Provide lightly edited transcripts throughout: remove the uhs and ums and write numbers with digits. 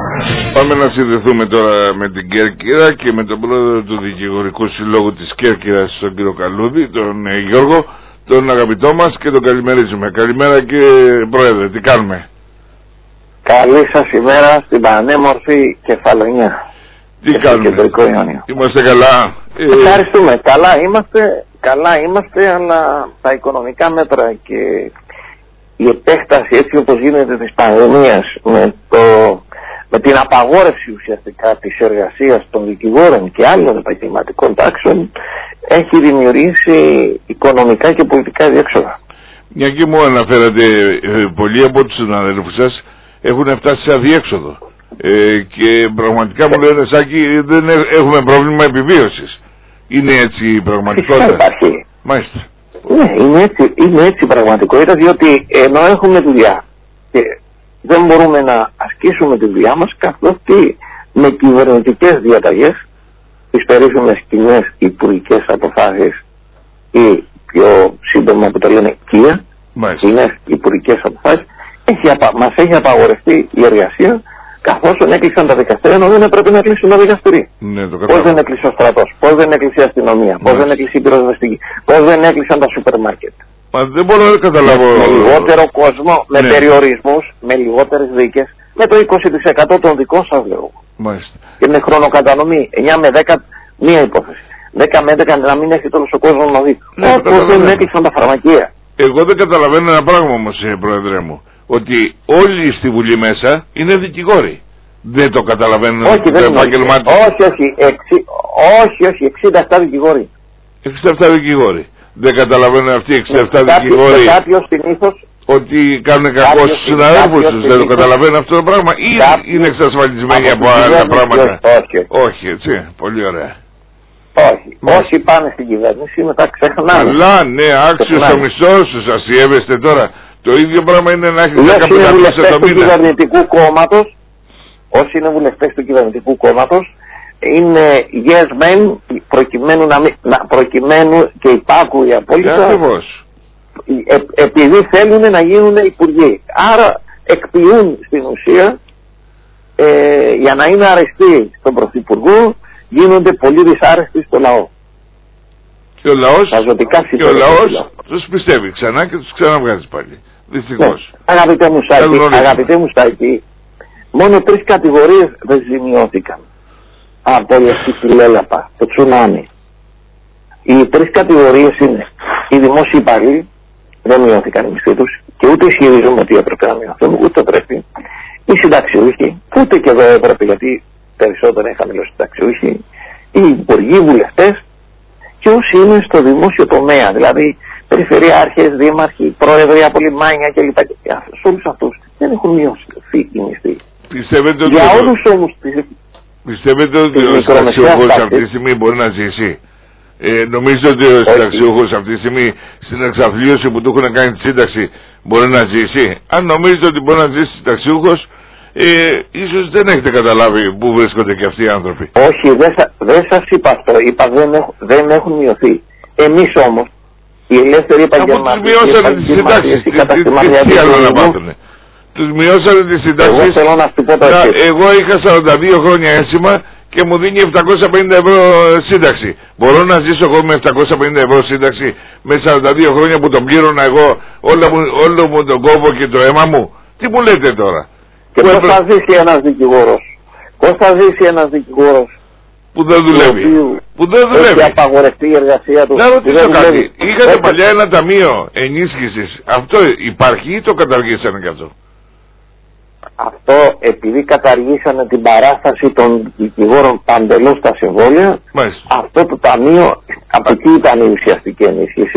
Πάμε να συνδεθούμε τώρα με την Κέρκυρα και με τον πρόεδρο του Δικηγορικού Συλλόγου της Κέρκυρας, τον κύριο Καλούδη, τον Γιώργο, τον αγαπητό μας, και τον καλημερίζουμε. Καλημέρα κύριε πρόεδρε, τι κάνουμε? Καλή σας ημέρα στην πανέμορφη Κεφαλονιά. Τι κάνουμε? Είμαστε καλά? Ευχαριστούμε. Καλά είμαστε, αλλά τα οικονομικά μέτρα και η επέκταση έτσι όπως γίνεται της πανδημίας με την απαγόρευση ουσιαστικά της εργασίας των δικηγόρων και άλλων επαγγελματικών τάξεων έχει δημιουργήσει οικονομικά και πολιτικά διέξοδα. Μια και μου αναφέρατε, πολλοί από τους συναδέλφους σας έχουν φτάσει σε αδιέξοδο και πραγματικά μου λένε Σάκη, δεν έχουμε πρόβλημα επιβίωσης. Είναι έτσι η πραγματικότητα? Φυσικά υπάρχει. Μάλιστα. Ναι, είναι έτσι η πραγματικότητα, διότι ενώ έχουμε δουλειά και δεν μπορούμε να ασκήσουμε τη δουλειά μας, καθότι με κυβερνητικές διαταγές, τις περίφημες κοινές υπουργικές αποφάσεις ή πιο σύντομα που το λένε ΚΙΑ, κοινές υπουργικές αποφάσεις, μας έχει απαγορευτεί η εργασία, καθώς έκλεισαν τα δικαστήρια, ενώ δεν έπρεπε να κλείσουν τα δικαστήρια. Ναι, πώς δεν έκλεισε ο στρατός, πώς δεν έκλεισε η αστυνομία, πώς δεν έκλεισε η πυροσβεστική, πώς δεν έκλεισαν τα σούπερ μάρκετ. Μα δεν μπορώ να καταλάβω. Με λιγότερο κόσμο, με περιορισμούς, με λιγότερες δίκες, με το 20% των δικών σας λέω. Μάλιστα. Και με χρονοκατανομή 9 με 10 μία υπόθεση. 10 με 11 να μην έχει όλος ο κόσμος να δει. Όπως δεν έκλεισαν τα φαρμακεία. Εγώ δεν καταλαβαίνω ένα πράγμα όμως, πρόεδρε μου. Ότι όλοι στη Βουλή μέσα είναι δικηγόροι. Δεν το καταλαβαίνω. Όχι, δεν είναι. Όχι, 67 δικηγόροι. 67 δικηγόροι. Δεν καταλαβαίνω αυτοί οι 67 δικηγόροι ότι κάνουν κακό στους συναδέλφους τους. Δεν το καταλαβαίνω αυτό το πράγμα. Ή είναι εξασφαλισμένοι από άλλα πράγματα? Όχι, έτσι. Πολύ ωραία. Όχι. Όσοι πάνε στην κυβέρνηση μετά ξεχνάνε. Αλλά ναι, άξιος ο μισθός τους, ασιεύεστε τώρα. Το ίδιο πράγμα είναι να έχει 15 το μήνα. Όσοι είναι βουλευτές του κυβερνητικού κόμματος είναι yes men προκειμένου και υπάκουοι απόλυτα, επειδή θέλουν να γίνουν υπουργοί. Άρα εκποιούν στην ουσία για να είναι αρεστοί στον πρωθυπουργό, γίνονται πολύ δυσάρεστοι στο λαό. Και ο λαός τους πιστεύει ξανά και τους ξαναβγάζει πάλι. Δυστυχώς. Ναι. Αγαπητέ μου Σάκη, μόνο 3 κατηγορίες δεν ζημιώθηκαν από αυτή τη λέλαπα, το τσουνάμι. Οι 3 κατηγορίες είναι οι δημόσιοι υπάλληλοι, δεν μειώθηκαν οι μισθοί τους και ούτε ισχυρίζομαι ότι έπρεπε να μειωθούν, ούτε πρέπει. Οι συνταξιούχοι, ούτε και εδώ έπρεπε γιατί περισσότερο είχαν χαμηλώσει συνταξιούχοι, οι υπουργοί, οι βουλευτές και όσοι είναι στο δημόσιο τομέα, δηλαδή περιφερειάρχες, δήμαρχοι, πρόεδροι από λιμάνια κλπ. Σε όλους αυτούς δεν έχουν μειώσει οι μισθοί. Για όλους όμως πιστεύετε ότι ο συνταξιούχος αυτή τη στιγμή μπορεί να ζήσει? Νομίζω ότι ο συνταξιούχος αυτή τη στιγμή στην εξαθλίωση που του έχουν κάνει τη σύνταξη μπορεί να ζήσει. Αν νομίζετε ότι μπορεί να ζήσει συνταξιούχος, ίσως δεν έχετε καταλάβει πού βρίσκονται και αυτοί οι άνθρωποι. Όχι, δεν σας είπα αυτό. Είπα δεν έχουν μειωθεί. Εμείς όμως οι ελεύθεροι επαγγελματίες, τους μειώσανε τις συντάξεις. Τι άλλο να μάθουνε? Τους μειώσανε τις συντάξεις. Εγώ είχα 42 χρόνια ένσημα και μου δίνει 750 ευρώ σύνταξη. Μπορώ να ζήσω εγώ με 750 ευρώ σύνταξη με 42 χρόνια που τον πλήρωνα εγώ όλο μου τον κόπο και το αίμα μου? Τι μου λέτε τώρα? Και πώς θα ζήσει ένας δικηγόρος? Πώς θα ζήσει ένας δικηγόρος που δεν δουλεύει? Έχει απαγορευτεί η εργασία του? Να ρωτήσω κάτι. Είχατε παλιά ένα ταμείο ενίσχυσης. Αυτό υπάρχει ή το καταργήσανε κι αυτό? Αυτό επειδή καταργήσανε την παράσταση των δικηγόρων παντελώς στα συμβόλαια, αυτό το ταμείο, από εκεί ήταν η ουσιαστική ενίσχυση.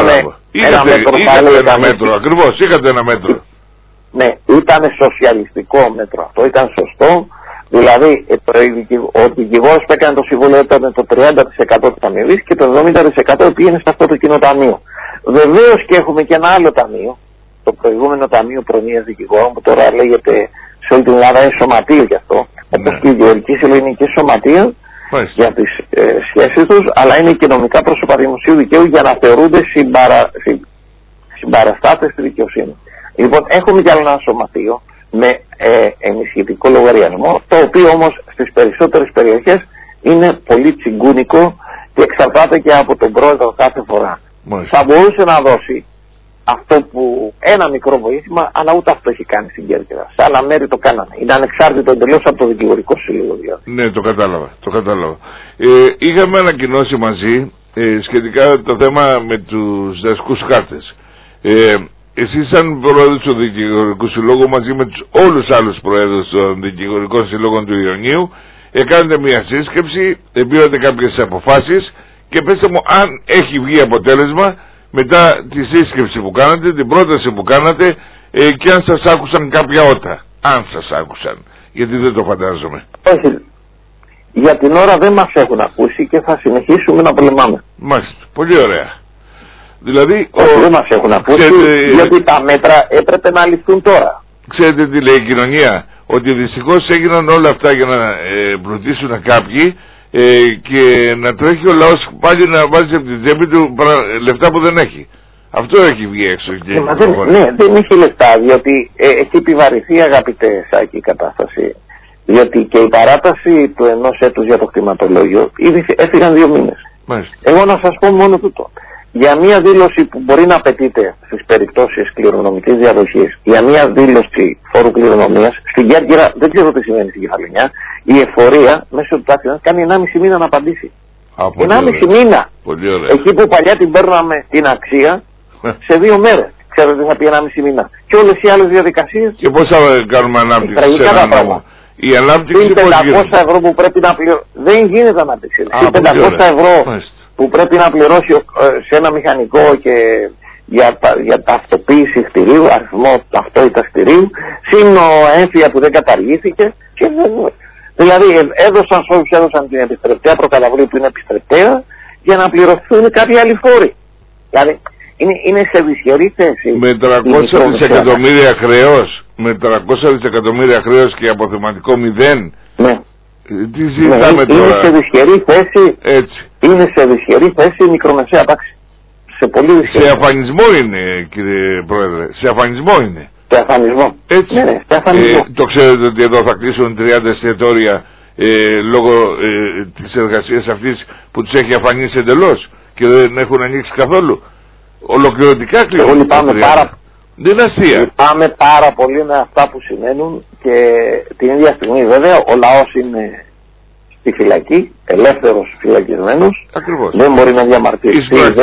Είχατε ένα μέτρο, ακριβώς, είχατε ένα μέτρο. Ναι, ήταν σοσιαλιστικό μέτρο αυτό, ήταν σωστό. Δηλαδή ο δικηγόρος που έκανε το συμβόλαιο ήταν το 30% της αμοιβής και το 70% πήγαινε σε αυτό το κοινό ταμείο. Βεβαίως και έχουμε και ένα άλλο ταμείο, το προηγούμενο Ταμείο Προνοίας Δικηγόρων, που τώρα λέγεται σε όλη την Ελλάδα είναι σωματείο γι' αυτό, όπως και η Γεωργική Ελληνική Σωματεία για τις σχέσεις τους, αλλά είναι και νομικά πρόσωπα δημοσίου δικαίου για να θεωρούνται συμπαραστάτες στη δικαιοσύνη. Λοιπόν, έχουμε κι άλλο ένα σωματείο, με ενισχυτικό λογαριασμό, το οποίο όμως στις περισσότερες περιοχές είναι πολύ τσιγκούνικο και εξαρτάται και από τον πρόεδρο κάθε φορά. Θα μπορούσε να δώσει αυτό που ένα μικρό βοήθημα, αλλά ούτε αυτό έχει κάνει στην Κέρκυρα. Σε άλλα μέρη το κάνανε. Είναι ανεξάρτητο εντελώς από το δικηγορικό σύλλογο. Ναι, το κατάλαβα. Είχαμε ανακοινώσει μαζί σχετικά το θέμα με τους δασικούς χάρτες. Εσείς σαν πρόεδρος του Δικηγορικού Συλλόγου μαζί με όλους τους άλλους πρόεδρους των Δικηγορικών Συλλόγων του Ιωνίου κάνετε μια σύσκεψη, πήρατε κάποιες αποφάσεις και πέστε μου αν έχει βγει αποτέλεσμα μετά τη σύσκεψη που κάνατε, την πρόταση που κάνατε και αν σας άκουσαν κάποια ότα. Αν σας άκουσαν, γιατί δεν το φαντάζομαι. Όχι. Για την ώρα δεν μας έχουν ακούσει και θα συνεχίσουμε να πολεμάμε. Μάλιστα. Πολύ ωραία. Δηλαδή, δεν μας έχουν ακούσει, γιατί τα μέτρα έπρεπε να ληφθούν τώρα. Ξέρετε τι λέει η κοινωνία? Ότι δυστυχώς έγιναν όλα αυτά για να πλουτίσουν κάποιοι και να τρέχει ο λαός πάλι να βάζει από την τσέπη του λεφτά που δεν έχει. Αυτό έχει βγει έξω. Ναι, δεν έχει λεφτά, διότι έχει επιβαρυνθεί, αγαπητέ Σάκη, η κατάσταση. Διότι και η παράταση του 1 έτους για το κτηματολόγιο ήδη έφυγαν 2 μήνες. Μάλιστα. Εγώ να σας πω μόνο τούτο. Για μια δήλωση που μπορεί να απαιτείται στις περιπτώσεις κληρονομικής διαδοχής, για μια δήλωση φόρου κληρονομίας, στην Κέρκυρα, δεν ξέρω τι σημαίνει στην Κεφαλαιονιά, η εφορία μέσω του τάξης κάνει 1,5 μήνα να απαντήσει. 1,5 μήνα. Εκεί που παλιά την παίρναμε την αξία σε 2 μέρες. Ξέρω ότι θα πει 1,5 μήνα. Και όλες οι άλλες διαδικασίες. Και πώς θα κάνουμε ανάπτυξη? Η ανάπτυξη είναι 500 ευρώ που πρέπει να πληρώσει. Δεν γίνεται ανάπτυξη. Είναι 500 ευρώ που πρέπει να πληρώσει σε ένα μηχανικό και για ταυτοποίηση κτηρίου, αριθμό ταυτότητας κτηρίου, συν έμφυα που δεν καταργήθηκε. Δηλαδή έδωσαν σε όσους έδωσαν την επιστρεπτέα προκαταβολή που είναι επιστρεπτέα για να πληρωθούν κάποιοι άλλοι φόροι. Δηλαδή είναι σε δυσχερή θέση. Με 300 δισεκατομμύρια χρέος. Με 300 δισεκατομμύρια χρέος και αποθεματικό 0. Ναι. Τι συζητάμε τώρα? Είναι σε δυσχερή θέση. Έτσι. Είναι σε δυσχερή θέση η μικρομεσαία τάξη. Σε πολύ δυσχερή. Σε αφανισμό είναι, κύριε Πρόεδρε. Σε αφανισμό είναι. Σε αφανισμό. Έτσι. Ναι, σε αφανισμό. Το ξέρετε ότι εδώ θα κλείσουν 30 εστιατόρια λόγω της εργασίας αυτής που τους έχει αφανίσει εντελώς και δεν έχουν ανοίξει καθόλου. Ολοκληρωτικά κλείσουν. Εγώ λυπάμαι Λυπάμαι πάρα πολύ με αυτά που σημαίνουν και την ίδια στιγμή βέβαια ο λαός είναι στη φυλακή, ελεύθερος φυλακισμένος. Ακριβώς. Δεν μπορεί να διαμαρτυρηθεί.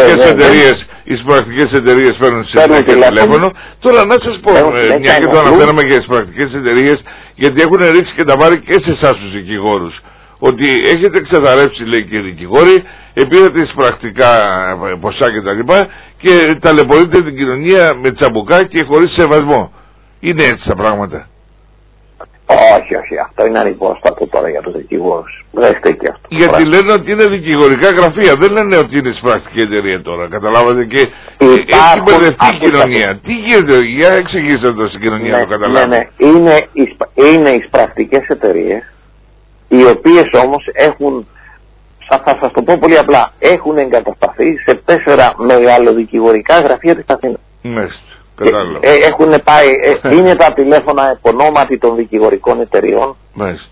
Οι πρακτικές εταιρείες φέρνουν σε τηλέφωνο. Τώρα να σας πω, μια και το αναφέραμε για τις πρακτικές εταιρείες, γιατί έχουν ρίξει και τα βάρη και σε εσάς τους δικηγόρους. Ότι έχετε ξεδαρέψει, λέει, και οι δικηγόροι, επήρατε πρακτικά ποσά κτλ. Και ταλαιπωρείτε την κοινωνία με τσαμπουκά και χωρίς σεβασμό. Είναι έτσι τα πράγματα? Όχι, αυτό είναι ανυπόστατο τώρα για τους δικηγόρους. Δεν στέκει αυτό. Γιατί λένε ότι είναι δικηγορικά γραφεία, δεν λένε ότι είναι πρακτική εταιρεία τώρα. Καταλάβατε? Και έχει μπερδευτεί η κοινωνία. Τι γίνεται, για εξηγήστε το στην κοινωνία, να το καταλάβετε. Είναι οι πρακτικές εταιρείες, οι οποίες όμως έχουν, θα σας το πω πολύ απλά, έχουν εγκατασταθεί σε 4 μεγαλοδικηγορικά γραφεία της Αθήνας. Μάλιστα, κατάλαβα. Έχουν πάει, είναι τα τηλέφωνα επωνόματι των δικηγορικών εταιριών. Μάλιστα.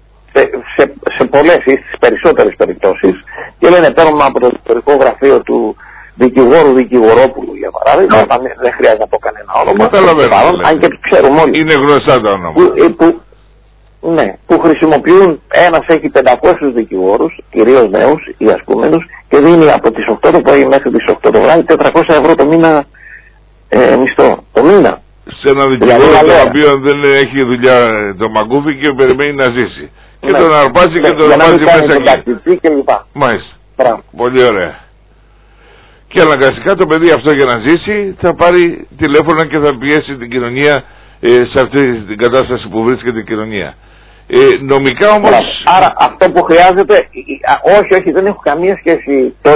Σε πολλές ή στις περισσότερες περιπτώσεις και λένε παίρνουμε από το δικηγορικό γραφείο του δικηγόρου Δικηγορόπουλου για παράδειγμα, δεν χρειάζεται να πω κανένα όνομα. Καταλαβαίνω. Αν και ξέρουμε όλοι. Είναι γνωστά τα ονόματα. Που χρησιμοποιούν, ένας έχει 500 δικηγόρους, κυρίως νέους ή ασκούμενους, και δίνει από τις 8 το πρωί μέχρι τις 8 το βράδυ 400 ευρώ το μήνα μισθό. Το μήνα. Σε ένα δικηγόρο το οποίο δεν έχει δουλειά το μαγκούφι και περιμένει να ζήσει. Και τον αρπάζει και τον βάζει μέσα εκεί. Μάλιστα. Πολύ ωραία. Και αναγκαστικά το παιδί αυτό για να ζήσει θα πάρει τηλέφωνα και θα πιέσει την κοινωνία σε αυτή την κατάσταση που βρίσκεται η κοινωνία. Νομικά όμως... Άρα αυτό που χρειάζεται, όχι, δεν έχω καμία σχέση το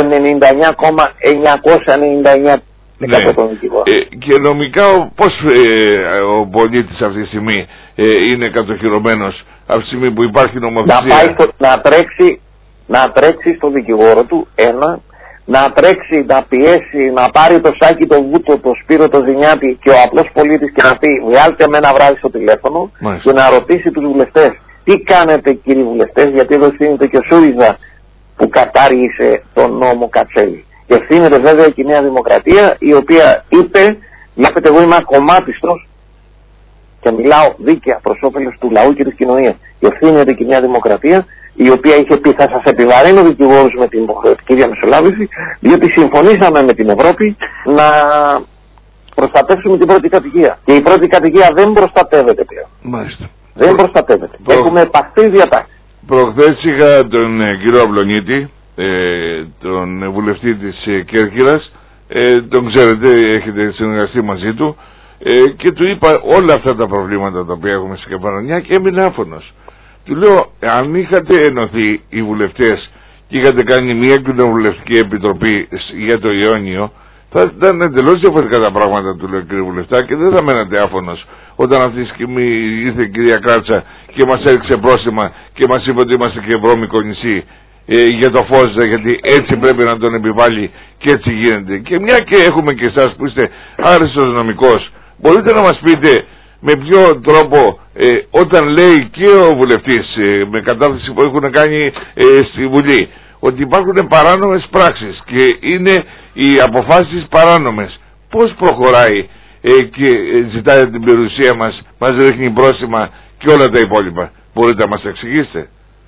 99,999% των δικηγόρων. Και νομικά πώς ο πολίτης αυτή τη στιγμή είναι κατοχυρωμένος από τη στιγμή που υπάρχει νομοθεσία? Να τρέξει στον δικηγόρο του, να τρέξει, να πιέσει, να πάρει το Σάκη, το Βούτο, το Σπύρο, το Ζηνιάτη και ο απλός πολίτης και να πει βγάλτε με ένα βράδυ στο τηλέφωνο και να ρωτήσει τους βουλευτές τι κάνετε κύριοι βουλευτές, γιατί εδώ ευθύνεται και ο Σούριζα που κατάργησε τον νόμο Κατσέλη. Και ευθύνεται βέβαια και η Νέα Δημοκρατία, η οποία είπε, βλέπετε εγώ είμαι ακομμάτιστος και μιλάω δίκαια προς όφελος του λαού και της κοινωνίας. Και ευθύνεται και η Νέα Δημοκρατία, η οποία είχε πει θα σας επιβαρύνω δικηγόρους με την υποχρεωτική διαμεσολάβηση, διότι συμφωνήσαμε με την Ευρώπη να προστατεύσουμε την πρώτη κατοικία. Και η πρώτη κατοικία δεν προστατεύεται πλέον. Μάλιστα. Δεν προστατεύεται. Έχουμε επαχθεί διατάξεις. Προχθές είχα τον κύριο Αυλονίτη, τον βουλευτή της Κέρκυρας, τον ξέρετε, έχετε συνεργαστεί μαζί του, και του είπα όλα αυτά τα προβλήματα τα οποία έχουμε στην Κεφαλονιά και έμεινε άφωνος. Του λέω, αν είχατε ενωθεί οι βουλευτές και είχατε κάνει μια κοινοβουλευτική επιτροπή για το Ιόνιο, θα ήταν εντελώς διαφορετικά τα πράγματα, του λέω κύριε βουλευτά, και δεν θα μένατε άφωνος όταν αυτή τη στιγμή ήρθε η κυρία Κράτσα και μας έριξε πρόστιμα και μας είπε ότι είμαστε και βρώμικο νησί για το φως, γιατί έτσι πρέπει να τον επιβάλλει και έτσι γίνεται. Και μια και έχουμε και εσάς που είστε άριστος νομικός, μπορείτε να μας πείτε με ποιο τρόπο όταν λέει και ο βουλευτής με κατάθεση που έχουν κάνει στη Βουλή ότι υπάρχουν παράνομες πράξεις και είναι οι αποφάσεις παράνομες, πώς προχωράει και ζητάει την περιουσία μας ρίχνει πρόστιμα και όλα τα υπόλοιπα? Μπορείτε να μας εξηγήσετε?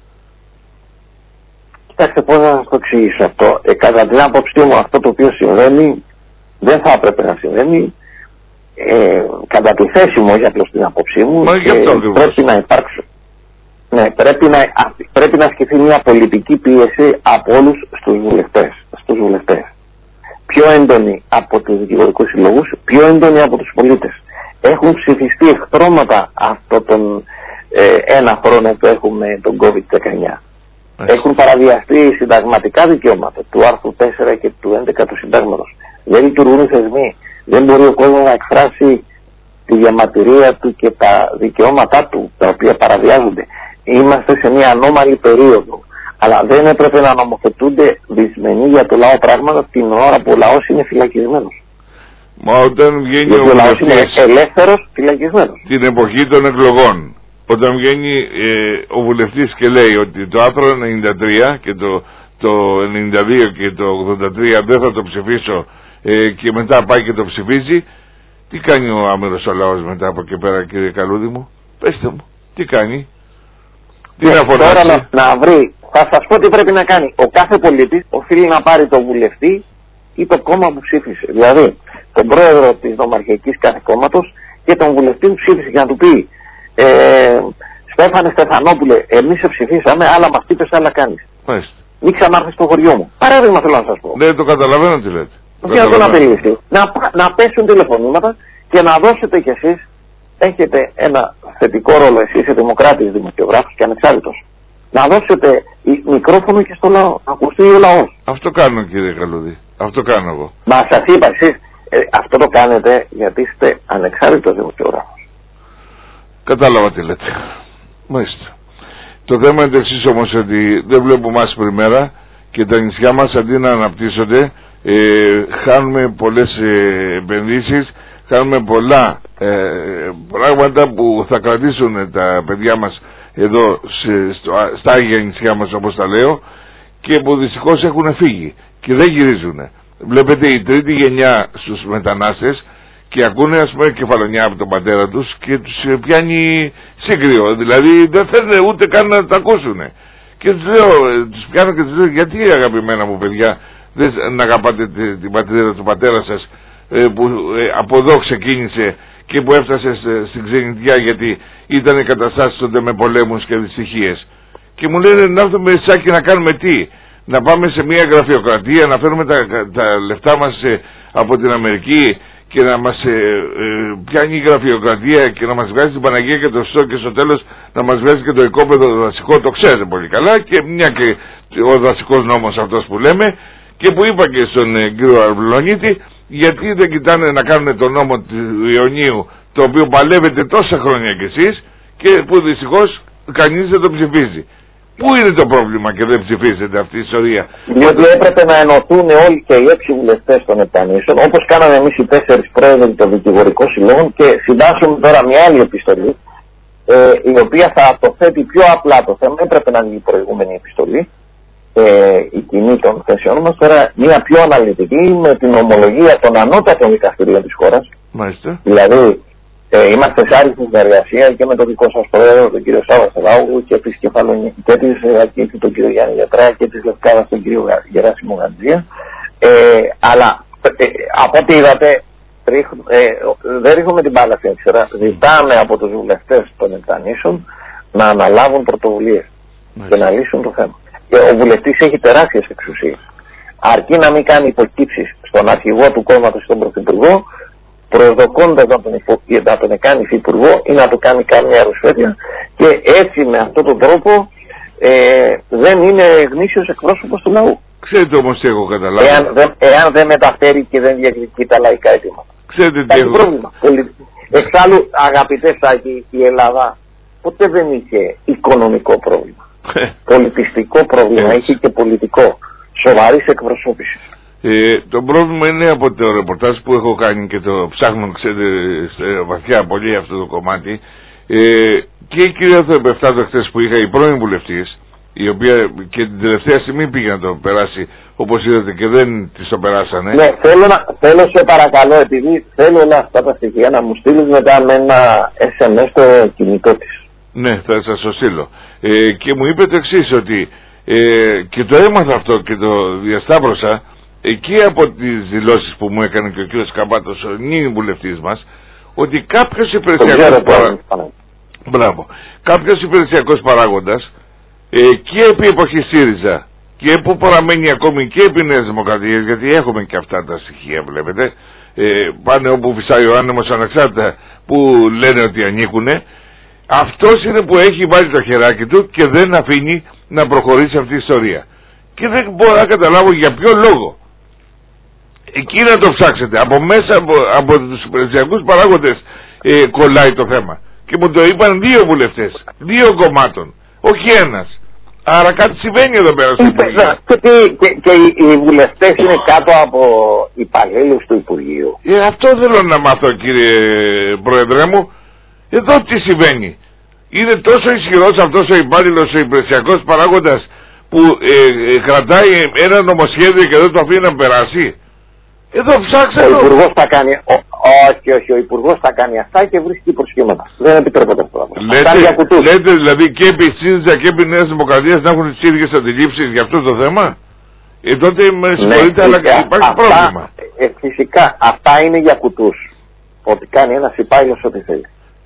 Κοιτάξτε, πώς να σας το εξηγήσω αυτό. Κατά την άποψή μου αυτό το οποίο συμβαίνει δεν θα έπρεπε να συμβαίνει. Κατά τη θέση μου, όχι απλώς την άποψή μου, πρέπει να υπάρξει. Ναι, πρέπει να ασκηθεί μια πολιτική πίεση από όλους στους βουλευτές. Πιο έντονη από τους δικηγορικούς συλλογούς, πιο έντονη από τους πολίτες. Έχουν ψηφιστεί εχθρώματα αυτό τον ένα χρόνο που έχουμε τον COVID-19. Έχουν παραβιαστεί συνταγματικά δικαιώματα του άρθρου 4 και του 11 του συντάγματος. Δεν λειτουργούν οι θεσμοί. Δεν μπορεί ο κόσμος να εκφράσει τη διαμαρτυρία του και τα δικαιώματά του, τα οποία παραβιάζονται. Είμαστε σε μια ανώμαλη περίοδο. Αλλά δεν έπρεπε να νομοθετούνται δυσμενή για το λαό πράγματα την ώρα που ο λαός είναι φυλακισμένος. Μα όταν βγαίνει ο λαός είναι ελεύθερος φυλακισμένος. Την εποχή των εκλογών, όταν βγαίνει ο βουλευτής και λέει ότι το άρθρο 93 και το 92 και το 83 δεν θα το ψηφίσω, και μετά πάει και το ψηφίζει, τι κάνει ο άμερος ο λαός μετά από εκεί πέρα, κύριε Καλούδη μου? Πέστε μου, τι κάνει? Τι να φωνάξει? Τώρα να βρει, θα σας πω τι πρέπει να κάνει. Ο κάθε πολίτης οφείλει να πάρει τον βουλευτή ή το κόμμα που ψήφισε. Δηλαδή τον πρόεδρο της νομαρχιακής κάθε κόμματος και τον βουλευτή που ψήφισε και να του πει Στέφανε Στεφανόπουλε, εμείς σε ψηφίσαμε, άλλα μας είπες, άλλα κάνεις. Μην ξανάρθεις στο χωριό μου. Παράδειγμα θέλω να σας πω. Ναι, το καταλαβαίνω τι λέτε. Για να απειλήσει. Να πέσουν τηλεφωνήματα και να δώσετε κι εσείς, έχετε ένα θετικό ρόλο, εσείς είστε δημοκράτης, δημοσιογράφος και ανεξάρτητος. Να δώσετε μικρόφωνο και στο λαό, να ακουστεί ο λαός. Αυτό κάνω κύριε Καλούδη, αυτό κάνω εγώ. Μα σας είπα εσείς, αυτό το κάνετε γιατί είστε ανεξάρτητος δημοσιογράφος. Κατάλαβα τι λέτε. Μάλιστα. Το θέμα είναι το εξής όμως, ότι δεν βλέπουμε άσπρη μέρα και τα νησιά μας αντί να αναπτύσσονται, χάνουμε πολλές επενδύσεις, χάνουμε πολλά πράγματα που θα κρατήσουν τα παιδιά μας εδώ στα Άγια νησιά μας, όπως τα λέω, και που δυστυχώς έχουν φύγει και δεν γυρίζουν. Βλέπετε η τρίτη γενιά στους μετανάστες και ακούνε ας πούμε Κεφαλονιά από τον πατέρα τους και τους πιάνει σύγκριο, δηλαδή δεν θέλουν ούτε καν να τα ακούσουν. Και τους λέω, τους πιάνω και τους λέω, γιατί αγαπημένα μου παιδιά δεν αγαπάτε την πατρίδα του πατέρα σας, που από εδώ ξεκίνησε και που έφτασε στην ξενιτιά, γιατί ήταν οι καταστάσεις τότε με πολέμους και δυστυχίες. Και μου λένε να έρθουμε Σάκη να κάνουμε τι? Να πάμε σε μια γραφειοκρατία, να φέρουμε τα λεφτά μας από την Αμερική και να μας πιάνει η γραφειοκρατία και να μας βγάζει την Παναγία και το Χριστό και στο τέλος να μας βγάζει και το οικόπεδο δασικό, το ξέρετε πολύ καλά, και μια και ο δασικός νόμος αυτός που λέμε, και που είπα και στον κύριο Αυλονίτη, γιατί δεν κοιτάνε να κάνουν τον νόμο του Ιωνίου, το οποίο παλεύετε τόσα χρόνια κι εσείς και που δυστυχώς κανείς δεν το ψηφίζει. Πού είναι το πρόβλημα και δεν ψηφίζεται αυτή η ιστορία? Διότι έπρεπε να ενωθούν όλοι και οι 6 βουλευτές των Επτανήσεων, όπως κάναμε εμείς οι 4 πρόεδροι των δικηγορικών συλλόγων, και συντάσσουμε τώρα μια άλλη επιστολή, η οποία θα το θέτει πιο απλά το θέμα. Έπρεπε να είναι η προηγούμενη επιστολή, η κοινή των θέσεων μας, τώρα μια πιο αναλυτική με την ομολογία των ανώτατων δικαστηρίων της χώρας. Μάλιστα. Δηλαδή, είμαστε σε άλλη συνεργασία και με τον δικό σας πρόεδρο, τον κύριο Σάββα Σεβάγου, και της Ακίτη, τον κύριο Γιάννη Γιατρά, και της Λευκάδας, τον κύριο Γεράσιμο Γαντζία. Αλλά από ό,τι είδατε, δεν ρίχνουμε την μπάλα στην εξέρα. Ζητάμε από τους βουλευτές των Επτανήσεων να αναλάβουν πρωτοβουλίες και να λύσουν το θέμα. Και ο βουλευτής έχει τεράστιες εξουσίες. Αρκεί να μην κάνει υποκύψεις στον αρχηγό του κόμματος, στον πρωθυπουργό, προσδοκώντας να τον κάνει υφυπουργό ή να του κάνει κάμια ρουσφέτια, και έτσι με αυτόν τον τρόπο δεν είναι γνήσιος εκπρόσωπος του λαού. Ξέρετε όμως τι έχω καταλάβει? Εάν δεν μεταφέρει και δεν διεκδικεί τα λαϊκά αιτήματα. Ξέρετε τι έχω... πρόβλημα. Εξάλλου, αγαπητέ Σάκη, η Ελλάδα ποτέ δεν είχε οικονομικό πρόβλημα. Πολιτιστικό πρόβλημα, είχε και πολιτικό. Σοβαρής εκπροσώπησης. Το πρόβλημα είναι από το ρεπορτάζ που έχω κάνει και το ψάχνω, ξέρετε, βαθιά πολύ αυτό το κομμάτι, και η κυρία Θεπεφτάτο χθες που είχα, η πρώην βουλευτής, η οποία και την τελευταία στιγμή πήγε να το περάσει, όπως είδατε, και δεν της το περάσανε. Ναι, θέλω σε παρακαλώ, επειδή θέλω όλα αυτά τα στοιχεία, να μου στείλεις μετά με ένα SMS στο κινητό της. Ναι, θα σας το στείλω. Και μου είπε το εξής, ότι και το έμαθα αυτό και το διασταύρωσα εκεί από τις δηλώσεις που μου έκανε και ο κ. Καμπάτος, ο νυν βουλευτής μας, ότι κάποιος υπηρεσιακός παράγοντας και επί εποχή ΣΥΡΙΖΑ και που παραμένει ακόμη και επί Νέας Δημοκρατίας, γιατί έχουμε και αυτά τα στοιχεία, βλέπετε, πάνε όπου φυσάει ο άνεμος ανεξάρτητα που λένε ότι ανήκουνε, αυτός είναι που έχει βάλει το χεράκι του και δεν αφήνει να προχωρήσει αυτή η ιστορία. Και δεν μπορώ να καταλάβω για ποιο λόγο. Εκεί να το ψάξετε. Από μέσα από τους υπηρεσιακούς παράγοντες κολλάει το θέμα. Και μου το είπαν 2 βουλευτές, 2 κομμάτων, όχι ένας. Άρα κάτι συμβαίνει εδώ πέρα στο Υπουργείο. Και οι βουλευτές είναι κάτω από υπαλλήλους του Υπουργείου. Αυτό θέλω να μάθω, κύριε Πρόεδρε μου. Εδώ τι συμβαίνει? Είναι τόσο ισχυρός αυτός ο υπάλληλος, ο υπηρεσιακός παράγοντας, που κρατάει ένα νομοσχέδιο και δεν το αφήνει να περάσει? Εδώ ψάξτε. Ο Υπουργός θα κάνει. Όχι, ο Υπουργός θα κάνει αυτά και βρίσκει προσχήματα. Δεν επιτρέπεται αυτό. Λέτε δηλαδή και επί ΣΥΡΙΖΑ και επί Νέας Δημοκρατίας να έχουν τις ίδιες αντιλήψεις για αυτό το θέμα? Τότε με συγχωρείτε, αλλά υπάρχει πρόβλημα. Φυσικά, αυτά είναι για κουτούς. Ότι κάνει ένας υπάλληλος ό,τι θέλει.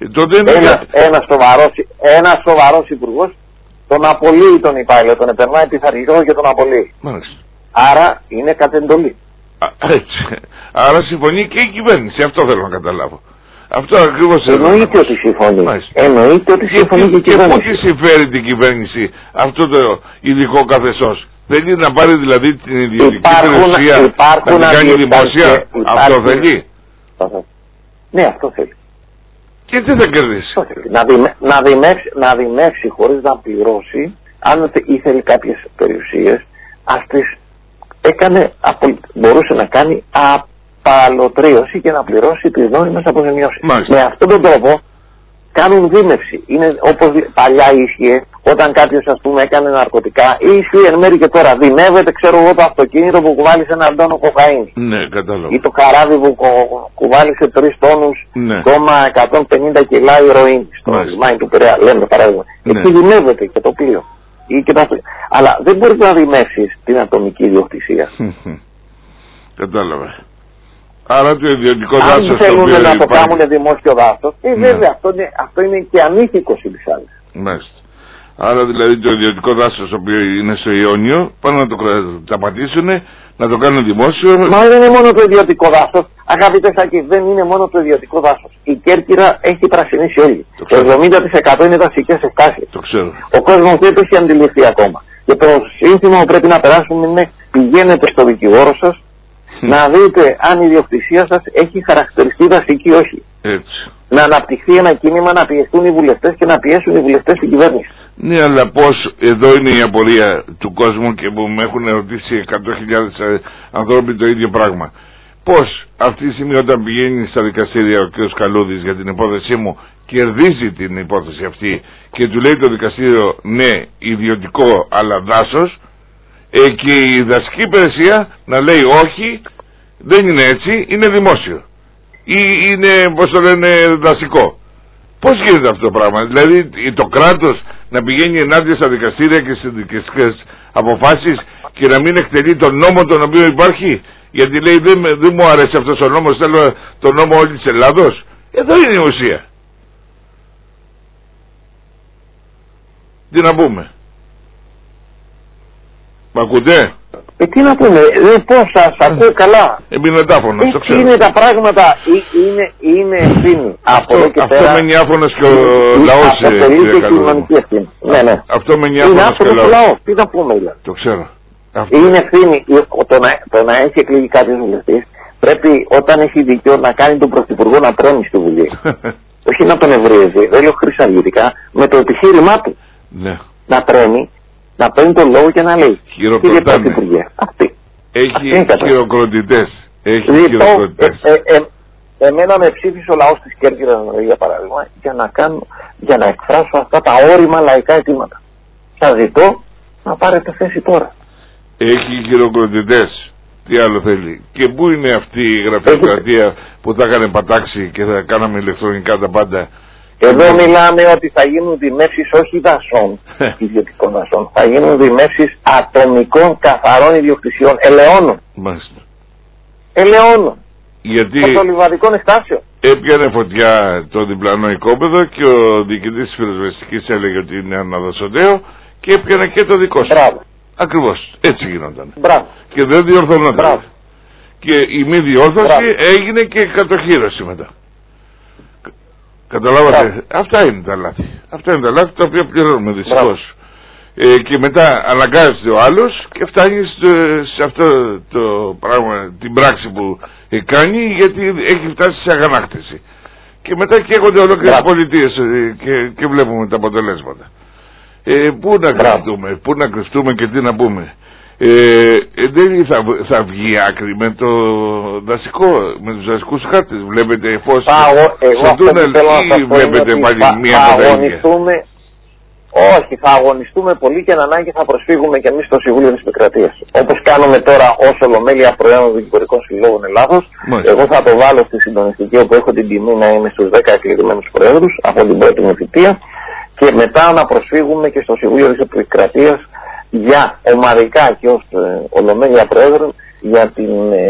Ένας σοβαρός υπουργός τον απολύει τον υπάλληλο, τον επερνάει πειθαρχικό και τον απολύει. Μάλιστα. Άρα είναι κατ' εντολή. Έτσι. Άρα συμφωνεί και η κυβέρνηση. Αυτό θέλω να καταλάβω. Αυτό ακριβώς εννοείται ότι συμφωνεί. Εννοείται ότι συμφωνεί και η κυβέρνηση. Και πού τη συμφέρει την κυβέρνηση αυτό το ειδικό καθεστώς? Θέλει να πάρει δηλαδή την ιδιωτική υπηρεσία να την κάνει δημόσια? Αυτό θέλει? Ναι, αυτό θέλει. Και τι θα κερδίσει? Να δημεύσει χωρίς να πληρώσει. Αν ήθελε κάποιες περιουσίες, μπορούσε να κάνει απαλωτρίωση και να πληρώσει τις νόμιμες αποζημιώσεις. Με αυτόν τον τρόπο κάνουν δίμευση. Είναι όπως παλιά ίσχυε, όταν κάποιος ας πούμε έκανε ναρκωτικά, ή ισχύει εν μέρει και τώρα. Δημεύεται, ξέρω εγώ, το αυτοκίνητο που κουβάλισε έναν τόνο κοκαίνη. Ναι, κατάλαβα. Ή το καράβι που κουβάλισε 3 τόνους, ναι, 150 κιλά ηρωίνη στο λιμάνι του Πειραιά, λέμε παράδειγμα. Ναι. Εκεί δημεύεται και το πλοίο. Αλλά δεν μπορείς να δημεύσεις την ατομική ιδιοκτησία. Κατάλαβα. Άρα το ιδιωτικό δάσος. Αν θέλουν να το κάνουν δημόσιο δάσος, βέβαια αυτό είναι και ανήθικο στις άλλες. Μάλιστα. Άρα δηλαδή το ιδιωτικό δάσος, το οποίο είναι στο Ιόνιο, πάνε να το ταπατήσουν, να το κάνουν δημόσιο. Μα δεν είναι μόνο το ιδιωτικό δάσος. Αγαπητέ Σάκη, δεν είναι μόνο το ιδιωτικό δάσος. Η Κέρκυρα έχει πρασινίσει όλη. Το 70% είναι δασικές εκτάσεις. Το ξέρω. Ο κόσμος δεν το έχει αντιληφθεί ακόμα. Και το σύνθημα που πρέπει να περάσουμε είναι: πηγαίνετε στο δικηγόρο σας να δείτε αν η ιδιοκτησία σας έχει χαρακτηριστεί δασική ή όχι. Έτσι. Να αναπτυχθεί ένα κίνημα, να πιεστούν οι βουλευτές και να πιέσουν οι βουλευτές στην κυβέρνηση. Ναι, αλλά πώς, εδώ είναι η απορία του κόσμου και που με έχουν ερωτήσει 100.000 ανθρώποι το ίδιο πράγμα. Πώς αυτή τη στιγμή όταν πηγαίνει στα δικαστήρια ο κ. Καλούδης για την υπόθεσή μου κερδίζει την υπόθεση αυτή και του λέει το δικαστήριο ναι ιδιωτικό αλλά δάσος, και η δασική υπηρεσία να λέει όχι, δεν είναι έτσι, είναι δημόσιο ή είναι, πώς το λένε, δασικό. Πώς γίνεται αυτό το πράγμα? Δηλαδή το κράτος να πηγαίνει ενάντια στα δικαστήρια και στις δικαστικές αποφάσεις και να μην εκτελεί τον νόμο τον οποίο υπάρχει, γιατί λέει δεν μου αρέσει αυτός ο νόμος, θέλω τον νόμο όλης της Ελλάδος. Εδώ είναι η ουσία. Τι να πούμε? Μ' ακούτε? Τι να πούμε, πώς σας ακούω καλά. Εμπινετάφωνος, το ξέρω. Είναι τα πράγματα, είναι ευθύνη. Αυτό με νιάφωνος και ο λαός. Αποτελεί και κοινωνική ευθύνη. Ναι. Αυτό με νιάφωνος και ο λαός. Τι να πούμε δηλαδή. Το ξέρω. Είναι ευθύνη. Το να έχει εκλεγεί κάποιος βουλευτής πρέπει όταν έχει δίκιο να κάνει τον Πρωθυπουργό να τρέμει στη Βουλή. Όχι να τον ευρίαζει, δεν λέω χρυσαυγητικά, με το επιχείρημά του. Ναι. Να τρέμει, να παίρνει τον λόγο και να λέει. Κύριε Πρωθυπουργέ, έχει χειροκροτητές. Εμένα με ψήφισε ο λαός της Κέρκυρας, για παράδειγμα, για να εκφράσω αυτά τα όρημα λαϊκά αιτήματα. Σας ζητώ να πάρετε θέση τώρα. Έχει χειροκροτητές. Τι άλλο θέλει? Και πού είναι αυτή η γραφειοκρατία που θα έκανε πατάξει και θα κάναμε ηλεκτρονικά τα πάντα? Εδώ μιλάμε ότι θα γίνουν δημεύσεις όχι δασών, ιδιωτικών δασών. Θα γίνουν δημεύσεις ατομικών καθαρών ιδιοκτησιών, ελαιώνων. Μάλιστα. Ελαιώνων. Γιατί φωτολιβαδικών εκτάσεων. Έπιανε φωτιά το διπλανό οικόπεδο και ο διοικητής της πυροσβεστικής έλεγε ότι είναι αναδοσονταίο και έπιανε και το δικό σου. Μπράβο. Ακριβώς. Έτσι γινόταν. Μπράβο. Και δεν διορθωνόταν. Και η μη διόρθωση έγινε και κατοχύρωση μετά. Καταλάβατε? Αυτά είναι τα λάθη. Αυτά είναι τα λάθη τα οποία πληρώνουμε δυστυχώς. Και μετά αναγκάζεται ο άλλος και φτάνει σε αυτό το πράγμα, την πράξη που κάνει, γιατί έχει φτάσει σε αγανάκτηση. Και μετά καίγονται ολόκληρες πολιτείες και βλέπουμε τα αποτελέσματα. Πού να κρυφτούμε, πού να κρυφτούμε και τι να πούμε? Δεν θα βγει άκρη με το δασικό, με τους δασικούς χάρτες? Βλέπετε φως στο τούνελ ή βλέπετε πάλι μία αποτέλεια? Όχι, θα αγωνιστούμε πολύ και εν ανάγκη θα προσφύγουμε και εμείς στο Συμβούλιο της Επικρατείας. Όπως κάνουμε τώρα ως Ολομέλεια Προέδρου των Δικηγορικών Συλλόγων Ελλάδος, εγώ θα το βάλω στη συντονιστική, όπου έχω την τιμή να είμαι στους 10 εκλεγμένους Προέδρους από την πρώτη μου θητεία, και μετά να προσφύγουμε και στο Συμβούλιο της Επικρατείας για ομαδικά και ως Ολομέλεια Προέδρων για την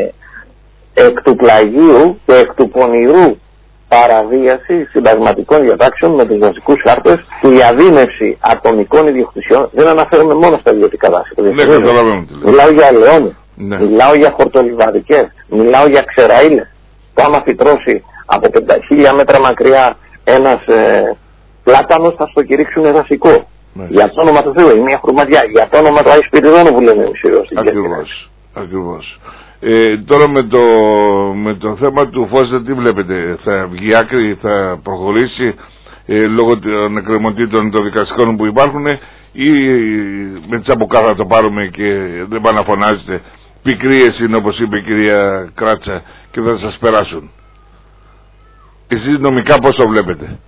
εκ του πλαγίου και εκ του πονηρού παραβίαση συνταγματικών διατάξεων με τους δασικούς χάρτες και η αδύνευση ατομικών ιδιοκτησιών. Δεν αναφέρομαι μόνο στα ιδιωτικά δάση. Μιλάω για ελαιώνες, μιλάω για χορτολιβαδικές, μιλάω για ξεραΐλες. Το άμα φυτρώσει από 5.000 μέτρα μακριά ένας πλάτανος θα στο κηρύξουν δασικό. Για το όνομα του Θεού, είναι μια χρωματιά. Για το όνομα του Άγιου Σπυριδόνου που λέμε εμείς εδώ στην Κέρκυρα. Ακριβώς. Τώρα με το θέμα του Φώστα τι βλέπετε? Θα βγει άκρη, θα προχωρήσει λόγω των εκκρεμωτήτων των δικαστικών που υπάρχουν, ή με τσαμπουκά θα το πάρουμε και δεν πάνε να φωνάζετε? Πικρίες είναι, όπως είπε η κυρία Κράτσα, και θα σας περάσουν. Εσείς νομικά πώς το βλέπετε?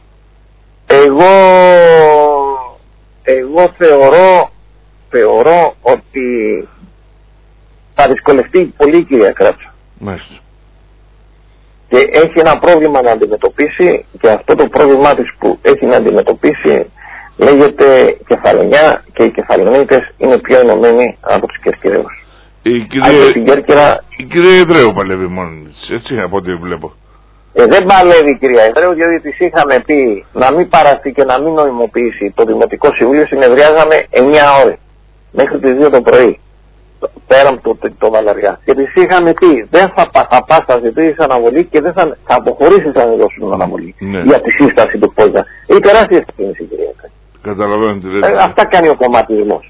Εγώ θεωρώ ότι θα δυσκολευτεί πολύ η κυρία Κράτσα. Μάλιστα. Και έχει ένα πρόβλημα να αντιμετωπίσει, και αυτό το πρόβλημά της που έχει να αντιμετωπίσει λέγεται Κεφαλονιά, και οι Κεφαλονίτες είναι πιο ενωμένοι από τους Κερκυραίους. Η κυρία Ιδρέου παλεύει μόνη της, έτσι, από ό,τι βλέπω. Δεν παλεύει η κυρία Ιδρέου, διότι της είχαμε πει να μην παραστεί και να μην νοημοποιήσει το Δημοτικό Συμβούλιο. Συνεδριάζαμε 9 ώρες μέχρι τις 2 το πρωί, πέρα από το Βαλαριά. Και της είχαμε πει δεν θα πας, θα ζητήσεις αναβολή και δεν θα αποχωρήσεις αν δεν δώσουν αναβολή για τη σύσταση του Φώστα. Είναι τεράστια συγκίνηση, κυρία Ιδρέου. Καταλαβαίνετε. Αυτά κάνει ο κομματισμός.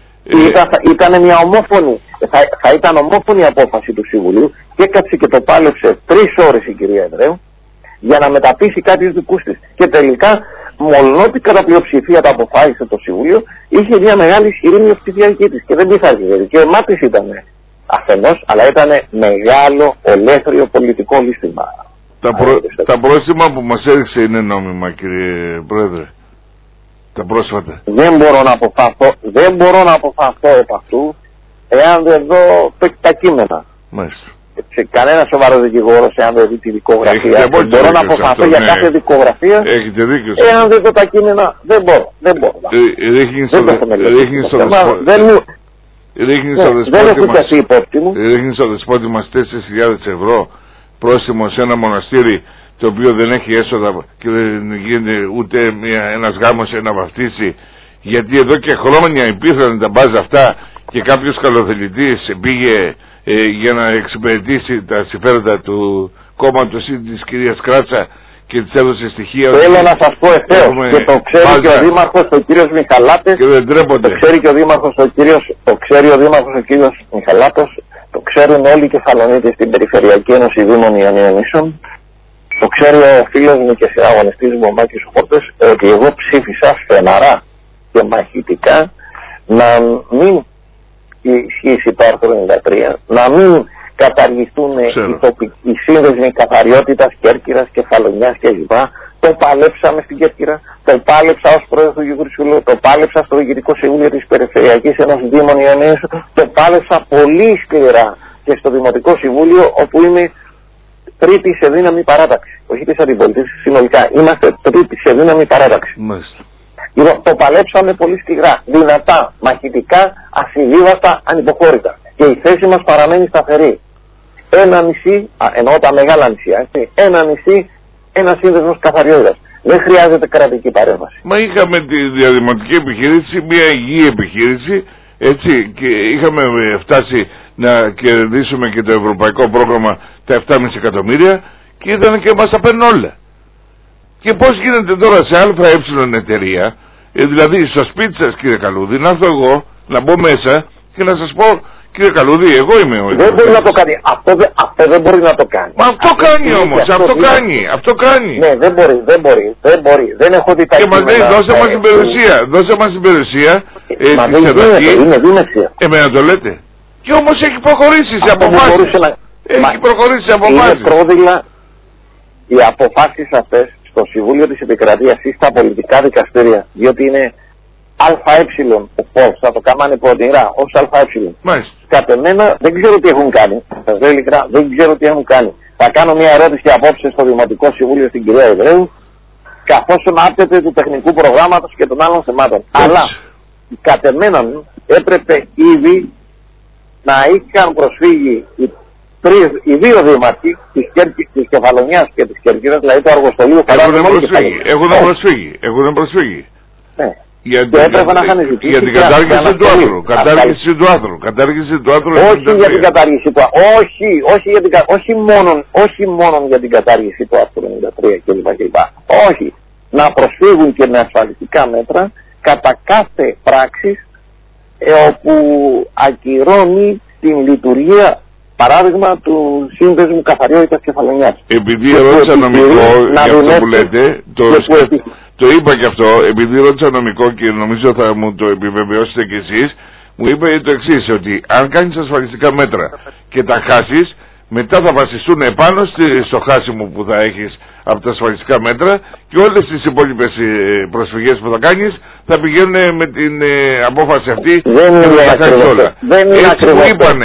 Θα ήταν ομόφωνη απόφαση του Συμβουλίου, και έκατσε και το πάλεψε 3 ώρες η κυρία Ιδρέου για να μεταπίσει κάποιους δικούς της. Και τελικά μολονότι κατά πλειοψηφία τα αποφάσισε το Συμβούλιο, είχε μια μεγάλη ισχυρή μειοψηφιακή της και δεν πειθάρχιζε. Δικαίωμά της ήταν αφενός, αλλά ήταν μεγάλο ολέθριο πολιτικό λύστημα. Τα πρόστιμα που μας έριξε είναι νόμιμα, κύριε Πρόεδρε? Τα πρόσφατα? Δεν μπορώ να αποφαθώ επ' αυτού εάν δεν δω τα κείμενα. Μάλιστα. Κανένα σοβαρό δικηγόρος, εάν δεν δει τη δικογραφία, μπορώ να αποφαθώ για κάθε δικογραφία. Έχετε δίκιο. Εάν δεν δω τα κείμενα, δεν μπορώ. Δεν έχω τεθεί υπόψη μου. Ρίχνει στο δεσπότη μας 4.000 ευρώ πρόστιμο σε ένα μοναστήρι το οποίο δεν έχει έσοδα και δεν γίνεται ούτε ένας γάμος να βαφτίσει, γιατί εδώ και χρόνια υπήρχαν τα μπάζ αυτά και κάποιος καλοθελητής πήγε για να εξυπηρετήσει τα συμφέροντα του κόμματος ή της κυρίας Κράτσα και της έδωσε στοιχεία. Θέλω να σας πω ευθέως, και το ξέρει και ο Δήμαρχος ο κύριος Μιχαλάτης, το ξέρει και ο Δήμαρχος ο κύριος Μιχαλάτος, το ξέρουν όλοι οι Κεφαλονίτες στην Περιφερειακή Ένωση Δήμων Ιωνίων Νήσων, το ξέρει ο φίλος μου και συναγωνιστής μου ο Μάκης Χόρτες, ότι εγώ ψήφισα στεναρά και μαχητικά να μην ισχύσει το άρθρο 93, να μην καταργηθούν οι σύνδεσμοι καθαριότητας Κέρκυρας, Κεφαλονιάς κλπ. Το πάλεψαμε στην Κέρκυρα, το πάλεψα ως πρόεδρος του Γεωργίου Συμβουλίου, το πάλεψα στο Διοικητικό Συμβούλιο της Περιφερειακής Ένωσης Δήμων Ιωνίων, το πάλεψα πολύ σκληρά και στο Δημοτικό Συμβούλιο, όπου είμαι τρίτη σε δύναμη παράταξη. Όχι της αντιπολίτευσης, συνολικά. Είμαστε τρίτη σε δύναμη παράταξη. Το παλέψαμε πολύ σκληρά, δυνατά, μαχητικά, ασυμβίβαστα, ανυποχώρητα. Και η θέση μας παραμένει σταθερή. Ένα νησί, εννοώ τα μεγάλα νησιά, ένα νησί, ένα σύνδεσμος καθαριότητας. Δεν χρειάζεται κρατική παρέμβαση. Μα είχαμε τη διαδημοτική επιχείρηση, μια υγιή επιχείρηση, έτσι, και είχαμε φτάσει να κερδίσουμε και το ευρωπαϊκό πρόγραμμα τα 7,5 εκατομμύρια και ήταν και μας τα παίρνουν όλα. Και πώς γίνεται τώρα σε ΑΕ εταιρεία, δηλαδή στο σπίτι σας κύριε Καλούδη, να έρθω εγώ να μπω μέσα και να σας πω, κύριε Καλούδη, εγώ είμαι ο ίδιος. Δεν μπορεί να το κάνει. Αυτό δεν μπορεί να το κάνει. Μα αυτό κάνει όμως, αυτό κάνει. Ναι, δεν μπορεί. Δεν έχω δει τα και μας λέει, δώσε μας την περιουσία, είναι δίμευση. Εμένα το λέτε. Και όμως έχει προχωρήσει σε αποφάσεις. Έχει προχωρήσει σε αποφάσεις. Είναι πρόδειλα οι αποφάσεις αυτές στο Συμβούλιο της Επικρατείας ή στα πολιτικά δικαστήρια, διότι είναι ΑΕ, θα το κάνανε πρωτηρά ως ΑΕ. Κατ' εμένα δεν ξέρω τι έχουν κάνει. Σας λέω ειλικρινά, δεν ξέρω τι έχουν κάνει. Θα κάνω μια ερώτηση απόψε στο Δημοτικό Συμβούλιο στην κυρία Εβραίου, καθώς άπτεται του τεχνικού προγράμματος και των άλλων θεμάτων. Αλλά κατ' εμένα έπρεπε ήδη να είχαν προσφύγει οι δύο δήμαρχοι της Κεφαλονιάς και της Κέρκυρας, δηλαδή το Αργοστολίου. Έχουν προσφύγει. Ναι. Για την κατάργηση του άρθρου. Κατάργηση του άρθρου. Όχι για την κατάργηση του άρθρου. Όχι μόνο για την κατάργηση του άρθρου 93 κλπ. Όχι. Να προσφύγουν και με ασφαλιστικά μέτρα κατά κάθε πράξη όπου ακυρώνει την λειτουργία, παράδειγμα, του Σύνδεσμου Καθαριότητας Κεφαλονιάς. Επειδή ρώτησα νομικό για αυτό που λέτε, το είπα και αυτό, επειδή ρώτησα νομικό και νομίζω θα μου το επιβεβαιώσετε κι εσείς, μου είπε το εξής, ότι αν κάνεις ασφαλιστικά μέτρα και τα χάσεις, μετά θα βασιστούν επάνω στο χάσιμο που θα έχεις από τα ασφαλιστικά μέτρα και όλες τις υπόλοιπες προσφυγές που θα κάνεις θα πηγαίνουν με την απόφαση αυτή και θα τα κάνεις όλα. Έτσι μου είπανε.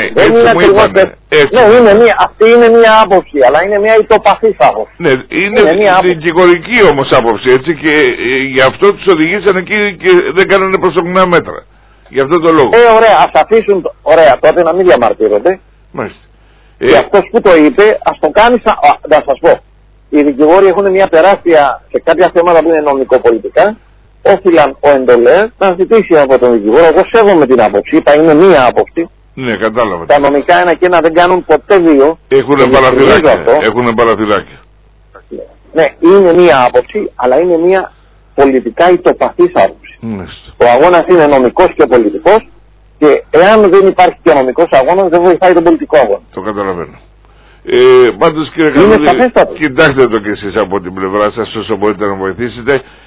Αυτή είναι μια άποψη, αλλά είναι μια ητοπαθής άποψη. Ναι, είναι δικηγορική όμως άποψη, έτσι, και γι' αυτό τους οδηγήσαν εκεί και δεν κάνανε προσωπικά μέτρα. Γι' αυτό το λόγο. Ωραία, ας αφήσουν, ωραία, τότε να μην διαμαρτύρονται. Μάλιστα. Και αυτός που το είπε, ας το κάνει, να σας πω. Οι δικηγόροι έχουν μια τεράστια, σε κάποια θέματα που είναι νομικοπολιτικά, όφυλαν ο εντολέας να ζητήσει από τον δικηγόρο. Εγώ σέβομαι την άποψη, είπα είναι μία άποψη. Ναι, κατάλαβα. Τα νομικά ένα και ένα δεν κάνουν ποτέ δύο. Έχουν παραθυράκια. Ναι, είναι μία άποψη, αλλά είναι μία πολιτικά ητοπαθής άποψη. Ο αγώνας είναι νομικός και πολιτικός και εάν δεν υπάρχει και νομικός αγώνας δεν βοηθάει τον πολιτικό αγώνα. Το καταλαβαίνω. Πάντως κύριε Καλούδη, κοιτάξτε το κι εσείς από την πλευρά σας όσο μπορείτε να βοηθήσετε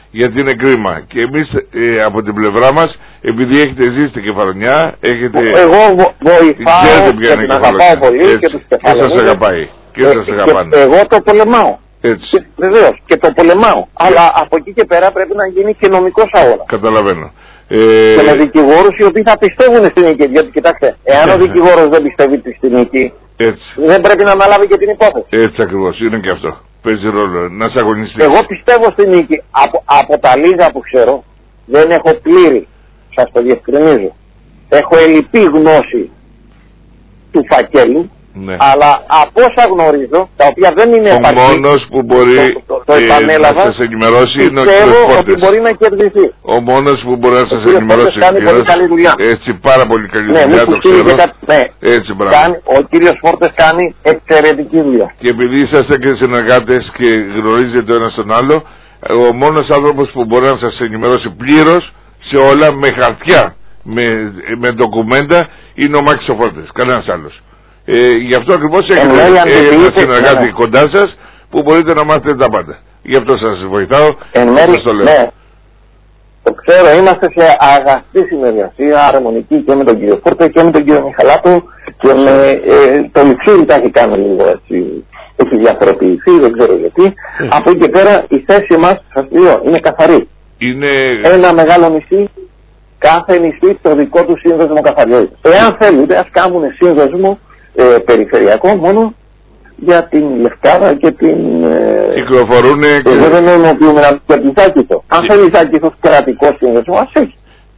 Γιατί είναι κρίμα. Και εμείς από την πλευρά μας, επειδή έχετε ζήσει στην Κεφαλονιά, έχετε... Εγώ βοηθάω και την αγαπάω πολύ και τους Κεφαλονίδες. Και σας αγαπάει. Και σας αγαπάνε. Και εγώ το πολεμάω. Έτσι. Βεβαίως. Και το πολεμάω. Αλλά από εκεί και πέρα πρέπει να γίνει και νομικός αγώνα. Καταλαβαίνω. Και με δικηγόρους οι οποίοι θα πιστεύουν στην νίκη. Γιατί κοιτάξτε, εάν ο δικηγόρος δεν πιστεύει στη νίκη, δεν πρέπει να αναλάβει και την υπόθεση. Έτσι ακριβώς. Είναι και αυτό. Παίζει ρόλο. Να σε αγωνιστείς. Εγώ πιστεύω στη νίκη. Από τα λίγα που ξέρω, δεν έχω πλήρη. Σας το διευκρινίζω. Έχω ελλειπή γνώση του φακέλου. Ναι. Αλλά από όσα γνωρίζω, τα οποία δεν είναι επαρκή, ο μόνος που μπορεί να σας ενημερώσει είναι ο κύριος Φόρτες. Ότι μπορεί να κερδιθεί. Ο μόνος που μπορεί να σας ενημερώσει κάνει πολύ καλή δουλειά. Έτσι, πάρα πολύ καλή δουλειά, το ξέρω. Έτσι, ο κύριος Φόρτες κάνει εξαιρετική δουλειά. Και επειδή είσαστε και συνεργάτες και γνωρίζετε ο ένας τον άλλο, ο μόνος άνθρωπος που μπορεί να σας ενημερώσει πλήρως σε όλα με χαρτιά, με ντοκουμέντα, είναι ο Μάκης ο Φόρτες. Κανένας άλλος. Γι' αυτό ακριβώς έχετε ένα συνεργάτη κοντά σας που μπορείτε να μάθετε τα πάντα. Γι' αυτό σας βοηθάω. Ναι, το ξέρω, είμαστε σε αγαστή συνεργασία, αρμονική και με τον κύριο Φόρτε και με τον κύριο Μιχαλάτο και με το Λιξούρι τα έχει κάνει λίγο έτσι. Έχει διαφοροποιηθεί, δεν ξέρω γιατί. Από εκεί και πέρα η θέση μας, σας λέω, είναι καθαρή. Είναι... Ένα μεγάλο νησί, κάθε νησί το δικό του σύνδεσμο καθαριότητας. Εάν θέλετε, ας κάνουν σύνδεσμο περιφερειακό μόνο για την Λευκάδα και την... Κυκλοφορούνε... Εγώ δεν εννοούμε για την Ζάκηθο. Αν θέλει Ζάκηθος κρατικό σύνδεσμο, ας έχει.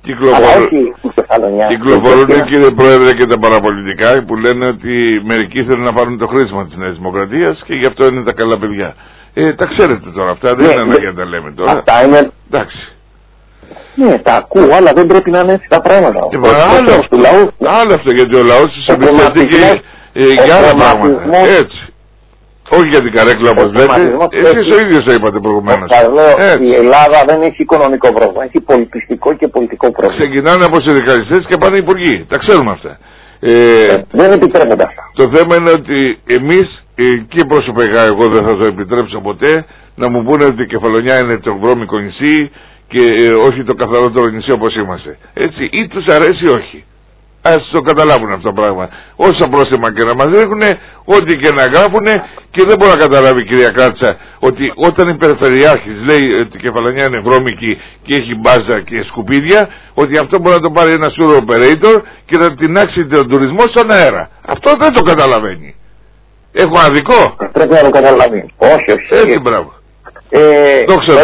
Κυκλοφορούν, κύριε Πρόεδρε, και τα παραπολιτικά που λένε ότι μερικοί θέλουν να πάρουν το χρήσμα της Νέας Δημοκρατίας και γι' αυτό είναι τα καλά παιδιά. Τα ξέρετε τώρα αυτά, δεν είναι ανάγκη να τα λέμε τώρα. Αυτά είναι... Εντάξει. Ναι, τα ακούω, αλλά δεν πρέπει να είναι έτσι τα πράγματα. Άλλο αυτό, γιατί ο λαός της εμπιστεύτηκε για άλλα πράγματα. Έτσι. Όχι για την καρέκλα όπως λέτε. Εσείς ο ίδιος το είπατε προηγουμένως. Η Ελλάδα δεν έχει οικονομικό πρόβλημα. Έχει πολιτιστικό και πολιτικό πρόβλημα. Ξεκινάνε από συνδικαλιστές και πάνε υπουργοί. Τα ξέρουμε αυτά. Δεν επιτρέπονται αυτά. Το θέμα είναι ότι εμείς και προσωπικά εγώ δεν θα το επιτρέψω ποτέ να μου πούνε ότι η Κεφαλονιά είναι το βρώμικο νησί και όχι το καθαρότερο νησί όπως είμαστε. Έτσι, ή τους αρέσει ή όχι. Ας το καταλάβουν αυτό το πράγμα. Όσα πρόστιμα και να μας ρίχνουν, ό,τι και να γράφουν, και δεν μπορεί να καταλάβει η κυρία Κράτσα ότι όταν η Περιφερειάρχης λέει ότι η Κεφαλονιά είναι βρώμικη και έχει μπάζα και σκουπίδια, ότι αυτό μπορεί να το πάρει ένα tour operator και να τεινάξει τον τουρισμό στον αέρα. Αυτό δεν το καταλαβαίνει. Έχω αδικό. Πρέπει να το καταλαβαίνει. Όχι, όχι. Έτσι, μπράβο. Το ξέρω.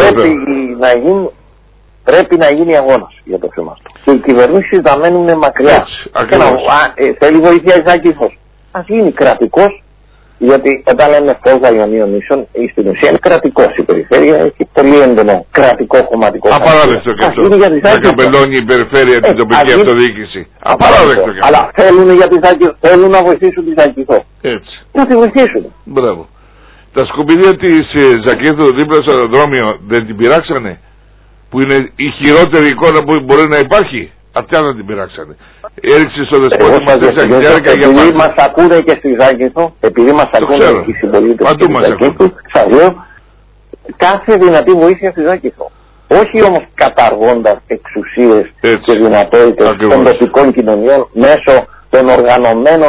Πρέπει να γίνει αγώνας για το θέμα αυτό. Και οι κυβερνήσεις να μένουν μακριά. Θέλει βοήθεια η Ζάκηθος. Ας γίνει κρατικός, γιατί όταν λέμε φως Ιωνίων νήσων, στην ουσία είναι κρατικός. Η περιφέρεια έχει πολύ έντονο κρατικό κομματικό. Απαράδεκτο και αυτό. Να καπελώνει η περιφέρεια την τοπική αυτοδιοίκηση. Απαράδεκτο και αυτό. Αλλά θέλουν για τη Ζάκηθο, θέλουν να βοηθήσουν τη Ζάκηθο. Έτσι. Να τη βοηθήσουν. Μπράβο. Τα σκουπίδια της Ζακήθου δίπλα στο αεροδρόμιο δεν την πειράξανε? Που είναι η χειρότερη εικόνα που μπορεί να υπάρχει. Αυτά δεν την πειράξανε. Έριξε στο δεσπότη μας 4 χιλιάρικα για πάντα. Επειδή μας ακούνε και στη Ζάκηθο, επειδή μας ακούνε και οι συμπολίτες στη Ζάκηθο, σας λέω κάθε δυνατή βοήθεια στη Ζάκηθο. Όχι όμως καταργώντας εξουσίες και δυνατότητες των τοπικών κοινωνιών μέσω των οργανωμένων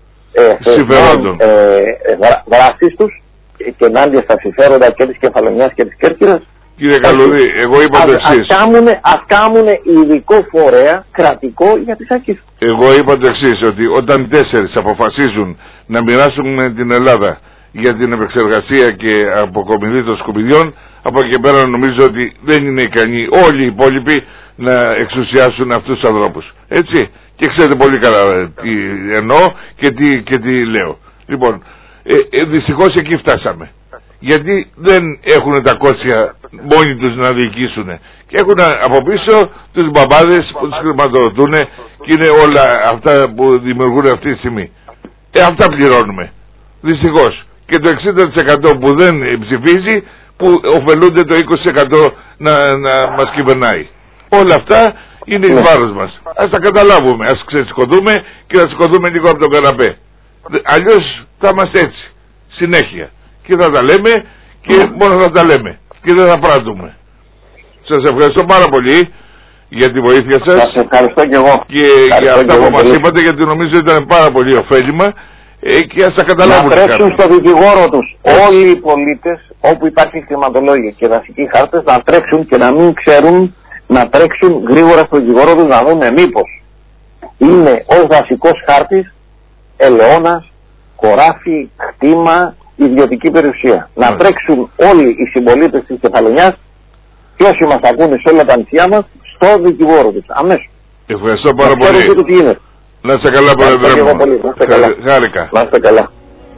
δράσης τους και ενάντια στα συμφέροντα και της Κεφαλονιάς και της Κέρκυρας. Κύριε Καλουδί, εγώ είπα το εξής. Ας κάνουν ειδικό φορέα κρατικό για τις άκρες. Εγώ είπα το εξής, ότι όταν 4 αποφασίζουν να μοιράσουν την Ελλάδα για την επεξεργασία και αποκομιδή των σκουπιδιών, από εκεί πέρα νομίζω ότι δεν είναι ικανοί όλοι οι υπόλοιποι να εξουσιάσουν αυτούς τους ανθρώπους. Έτσι. Και ξέρετε πολύ καλά τι εννοώ και τι λέω. Λοιπόν, δυστυχώς εκεί φτάσαμε. Γιατί δεν έχουν τα κότσια μόνοι τους να διοικήσουν και έχουν από πίσω τους μπαμπάδες που τους χρηματοδοτούν και είναι όλα αυτά που δημιουργούν αυτή τη στιγμή. Αυτά πληρώνουμε δυστυχώς, και το 60% που δεν ψηφίζει που ωφελούνται το 20% να μας κυβερνάει. Όλα αυτά είναι εις βάρος μας. Ας τα καταλάβουμε, ας ξεσηκωθούμε και να σηκωθούμε λίγο από τον καναπέ. Αλλιώς θα είμαστε έτσι συνέχεια. Και θα τα λέμε και μόνο θα τα λέμε και δεν θα πράττουμε. Σας ευχαριστώ πάρα πολύ για τη βοήθεια σας. Σας ευχαριστώ και εγώ. Και για αυτά που μας είπατε, γιατί νομίζω ήταν πάρα πολύ ωφέλιμα και ας τα καταλάβουν. Να τρέξουν στο δικηγόρο τους όλοι οι πολίτες όπου υπάρχει χρηματολόγια και δασικοί χάρτες, να τρέξουν και να μην ξέρουν, να τρέξουν γρήγορα στο δικηγόρο τους να δουν μήπως είναι ως δασικός χάρτης ελαιώνας, χωράφι, κτήμα, ιδιωτική περιουσία. Να τρέξουν όλοι οι συμπολίτες της Κεφαλονιάς και όσοι μας ακούνε σε όλα τα νησιά μας στο δικηγόρο τους. Αμέσως. Ευχαριστώ πάρα πολύ. Να είστε καλά, Πρόεδρε μου. Χάρηκα. Να είστε καλά.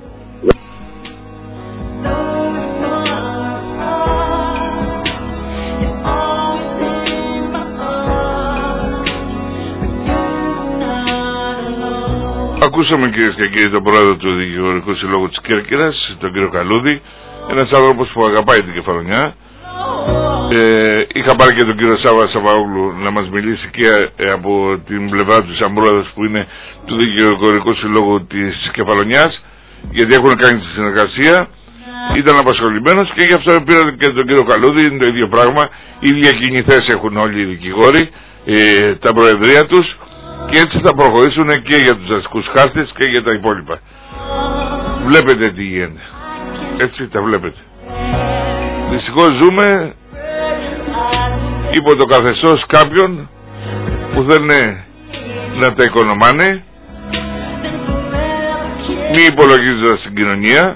Ακούσαμε, κυρίες και κύριοι, τον πρόεδρο του Δικηγορικού Συλλόγου της Κέρκυρας, τον κύριο Καλούδη, ένας άνθρωπος που αγαπάει την Κεφαλονιά. Είχα πάρει και τον κύριο Σάβα Σαβαόγλου να μας μιλήσει και από την πλευρά του σαν πρόεδρος που είναι του Δικηγορικού Συλλόγου της Κεφαλονιάς, γιατί έχουν κάνει τη συνεργασία. Ήταν απασχολημένος και γι' αυτό πήρα και τον κύριο Καλούδη. Είναι το ίδιο πράγμα, οι ίδια κοινή θέση έχουν όλοι οι δικηγόροι, τα προεδρία τους, και έτσι θα προχωρήσουν και για τους δασικούς χάρτες και για τα υπόλοιπα. Βλέπετε τι γίνεται. Έτσι τα βλέπετε. Δυστυχώς ζούμε υπό το καθεστώς κάποιων που θέλουν να τα οικονομάνε, μη υπολογίζοντας την κοινωνία,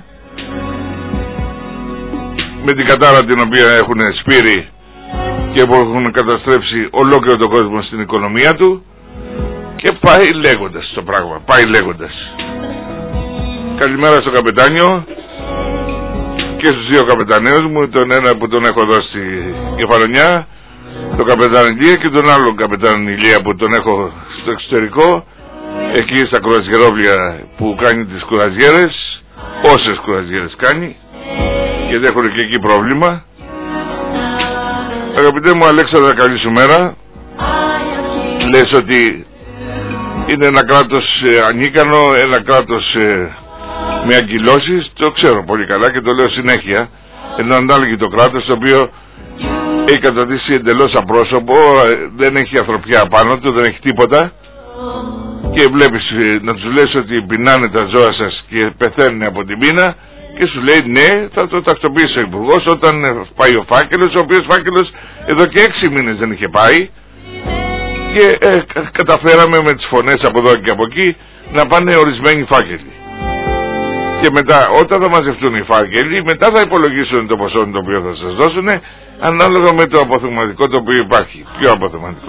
με την κατάρα την οποία έχουν σπείρει και που έχουν καταστρέψει ολόκληρο τον κόσμο στην οικονομία του. Και πάει λέγοντας το πράγμα, πάει λέγοντας. Καλημέρα στο καπετάνιο και στους δύο καπεταναίους μου, τον ένα που τον έχω εδώ στη Κεφαλονιά, τον καπετάνιο Ηλία, και τον άλλον καπετάνιο Ηλία που τον έχω στο εξωτερικό, εκεί στα κουραζιερόβλια που κάνει τις κουραζιέρες, όσες κουραζιέρες κάνει, γιατί έχουν και εκεί πρόβλημα. Αγαπητέ μου Αλέξανδρα, καλή σου μέρα. Λες ότι είναι ένα κράτος ανίκανο, ένα κράτος με αγκυλώσεις. Το ξέρω πολύ καλά και το λέω συνέχεια. Ενώ ανάλογη το κράτος, το οποίο έχει καταδείξει εντελώς απρόσωπο, δεν έχει ανθρωπιά πάνω του, δεν έχει τίποτα. Και βλέπεις να τους λες ότι πεινάνε τα ζώα σας και πεθαίνουν από την πείνα, και σου λέει ναι, θα το τακτοποιήσει ο Υπουργός όταν πάει ο φάκελος, ο οποίος φάκελος εδώ και 6 μήνες δεν είχε πάει. Και καταφέραμε με τις φωνές από εδώ και από εκεί να πάνε ορισμένοι φάκελοι. Και μετά, όταν θα μαζευτούν οι φάκελοι, μετά θα υπολογίσουν το ποσό το οποίο θα σας δώσουν, ανάλογα με το αποθεματικό το οποίο υπάρχει. Ποιο αποθεματικό?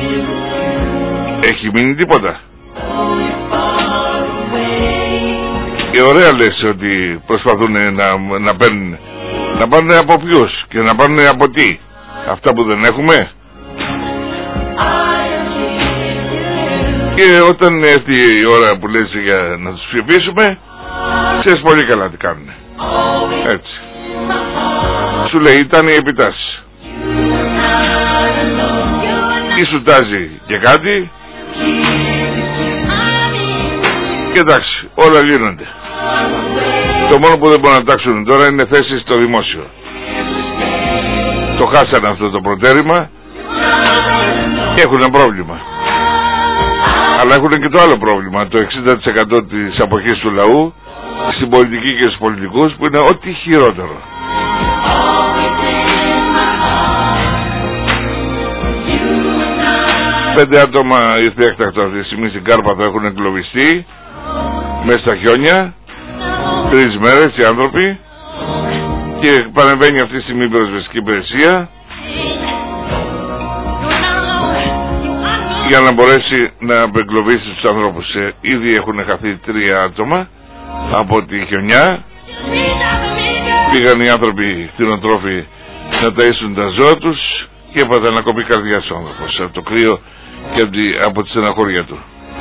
Έχει μείνει τίποτα? Και ωραία λες ότι προσπαθούν να παίρνουν. Να πάνε από ποιους και να πάνε από τι? Αυτά που δεν έχουμε. Και όταν έρθει η ώρα που λες για να τους ψηφίσουμε, ξέρεις πολύ καλά τι κάνουν. Έτσι. Σου λέει ήταν η επιτάση. Ή σου τάζει και κάτι. Και εντάξει, όλα λύνονται. Το μόνο που δεν μπορούν να τάξουν τώρα είναι θέσεις στο δημόσιο. Το χάσανε αυτό το προτέρημα και έχουν ένα πρόβλημα. Αλλά έχουν και το άλλο πρόβλημα, το 60% της αποχής του λαού στην πολιτική και στους πολιτικούς, που είναι ό,τι χειρότερο. Πέντε άτομα ήρθε έκτακτο αυτή τη στιγμή στην Κάρπαθο, έχουν εγκλωβιστεί μέσα στα χιόνια 3 μέρες οι άνθρωποι, και παρεμβαίνει αυτή τη στιγμή η πυροσβεστική υπηρεσία για να μπορέσει να απεγκλωβίσει τους ανθρώπους. Ήδη έχουν χαθεί 3 άτομα από τη χιονιά. Πήγαν οι άνθρωποι κτηνοτρόφοι να ταΐσουν τα ζώα τους και έπαθαν να κοπεί καρδιά στους άνθρωπους από το κρύο και από τη στεναχώρια του.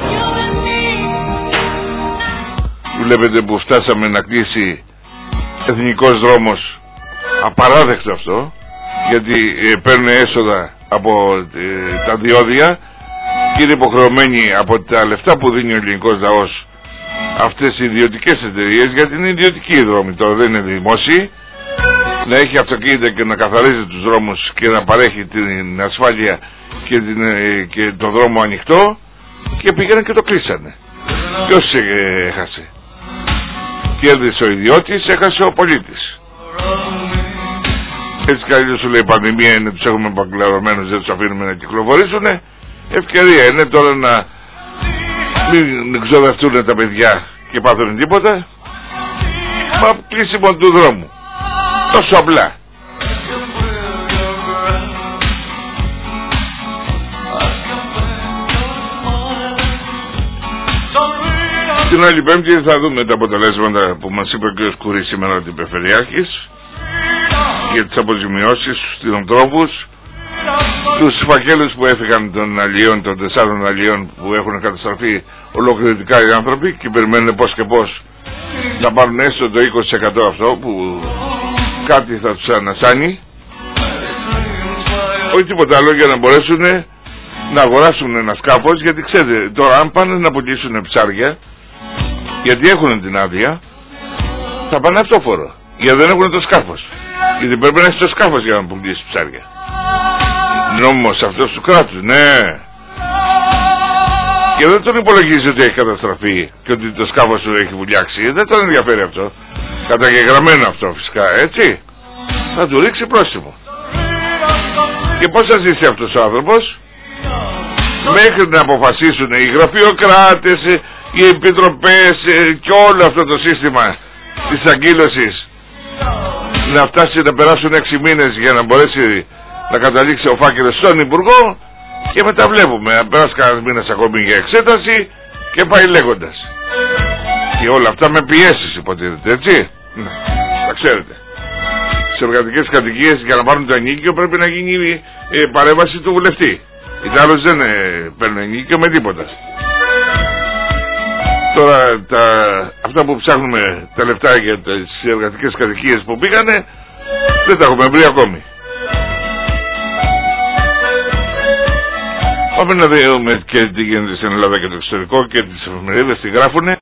Βλέπετε που φτάσαμε να κλείσει εθνικός δρόμος. Απαράδεκτο αυτό, γιατί παίρνουν έσοδα από τα διόδια και είναι υποχρεωμένοι από τα λεφτά που δίνει ο ελληνικός λαός αυτές οι ιδιωτικές εταιρείες, γιατί είναι ιδιωτικοί οι δρόμοι τώρα, δεν είναι δημόσιοι, να έχει αυτοκίνητα και να καθαρίζει τους δρόμους και να παρέχει την ασφάλεια και το δρόμο ανοιχτό, και πήγαινε και το κλείσανε. Ποιος έχασε? Κέρδισε ο ιδιώτης, έχασε ο πολίτης. Έτσι καλύτερα σου λέει η πανδημία είναι, τους έχουμε μπαγκλαρωμένους, δεν τους αφήνουμε να κυκλοφορήσουν. Ευκαιρία είναι τώρα να μην ξοδευτούν τα παιδιά και πάθουν τίποτα. Μα κλείσιμο του δρόμου. Τόσο απλά. Την άλλη Πέμπτη θα δούμε τα αποτελέσματα που μας είπε ο κ. Κουρής σήμερα, την Περιφερειάρχης, για τις αποζημιώσεις στους ανθρώπους, τους φακέλους που έφυγαν των αλλιών, των 4 αλλιών που έχουν καταστραφεί ολοκληρωτικά οι άνθρωποι και περιμένουν πώς και πώς να πάρουν έστω το 20% αυτό που κάτι θα τους ανασάνει, όχι τίποτα άλλο, για να μπορέσουν να αγοράσουν ένα σκάφος. Γιατί ξέρετε τώρα, αν πάνε να πουλήσουν ψάρια, γιατί έχουν την άδεια, θα πάνε αυτόφορο, γιατί δεν έχουν το σκάφος. Γιατί πρέπει να έχει το σκάφος για να πουλήσει ψάρια. Νόμος αυτός του κράτους, ναι. Και δεν τον υπολογίζει ότι έχει καταστραφεί και ότι το σκάφος του έχει βουλιάξει. Δεν τον ενδιαφέρει αυτό. Καταγεγραμμένο αυτό φυσικά, έτσι. Θα του ρίξει πρόστιμο. Και πώς θα ζήσει αυτός ο άνθρωπος? Μέχρι να αποφασίσουν οι γραφειοκράτες, οι επιτροπές και όλο αυτό το σύστημα της αγκύλωσης να φτάσει να περάσουν 6 μήνες για να μπορέσει να καταλήξει ο φάκελος στον Υπουργό, και μετά βλέπουμε να περάσει κανένας μήνας ακόμη για εξέταση και πάει λέγοντας. Και όλα αυτά με πιέσεις υποτίθεται, έτσι. Ναι, τα ξέρετε. Στις εργατικές κατοικίες για να πάρουν το ενίκιο πρέπει να γίνει παρέμβαση του βουλευτή. Οι άλλοι δεν παίρνουν ενίκιο με τίποτα. Τώρα αυτά που ψάχνουμε τα λεφτά για τις εργατικές κατοικίες που πήγανε, δεν τα έχουμε βρει ακόμη. Πάμε να δούμε και τι γίνεται στην Ελλάδα και το εξωτερικό, και τις εφημερίδες τι γράφουνε.